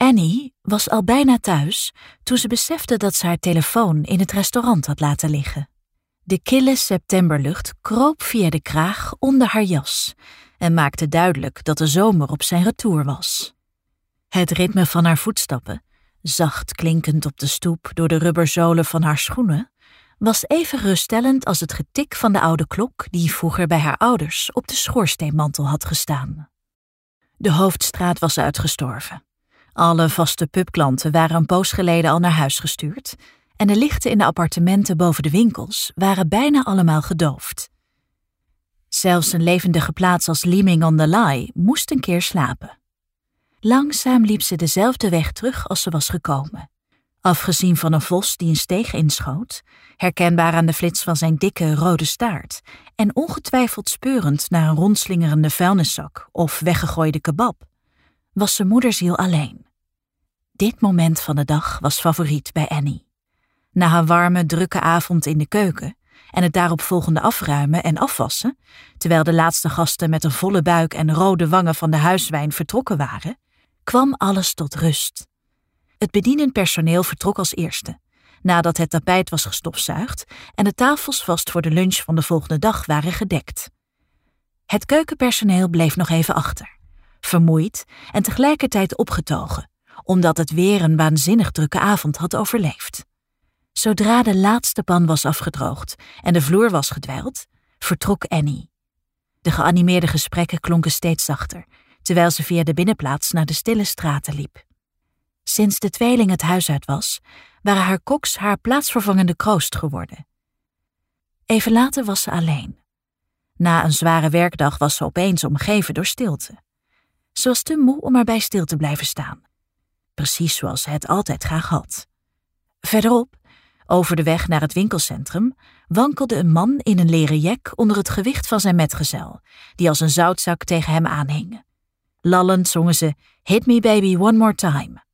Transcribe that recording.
Annie was al bijna thuis toen ze besefte dat ze haar telefoon in het restaurant had laten liggen. De kille septemberlucht kroop via de kraag onder haar jas en maakte duidelijk dat de zomer op zijn retour was. Het ritme van haar voetstappen, zacht klinkend op de stoep door de rubberzolen van haar schoenen, was even geruststellend als het getik van de oude klok die vroeger bij haar ouders op de schoorsteenmantel had gestaan. De hoofdstraat was uitgestorven. Alle vaste pubklanten waren een poos geleden al naar huis gestuurd en de lichten in de appartementen boven de winkels waren bijna allemaal gedoofd. Zelfs een levendige plaats als Leeming on the Lye moest een keer slapen. Langzaam liep ze dezelfde weg terug als ze was gekomen. Afgezien van een vos die een steeg inschoot, herkenbaar aan de flits van zijn dikke rode staart en ongetwijfeld speurend naar een rondslingerende vuilniszak of weggegooide kebab, was ze moederziel alleen. Dit moment van de dag was favoriet bij Annie. Na een warme, drukke avond in de keuken en het daaropvolgende afruimen en afwassen, terwijl de laatste gasten met een volle buik en rode wangen van de huiswijn vertrokken waren, kwam alles tot rust. Het bedienend personeel vertrok als eerste, nadat het tapijt was gestofzuigd en de tafels vast voor de lunch van de volgende dag waren gedekt. Het keukenpersoneel bleef nog even achter, vermoeid en tegelijkertijd opgetogen, omdat het weer een waanzinnig drukke avond had overleefd. Zodra de laatste pan was afgedroogd en de vloer was gedwijld, vertrok Annie. De geanimeerde gesprekken klonken steeds zachter, terwijl ze via de binnenplaats naar de stille straten liep. Sinds de tweeling het huis uit was, waren haar koks haar plaatsvervangende kroost geworden. Even later was ze alleen. Na een zware werkdag was ze opeens omgeven door stilte. Ze was te moe om erbij stil te blijven staan. Precies zoals ze het altijd graag had. Verderop, over de weg naar het winkelcentrum, wankelde een man in een leren jek onder het gewicht van zijn metgezel, die als een zoutzak tegen hem aanhing. Lallend zongen ze Hit Me Baby One More Time.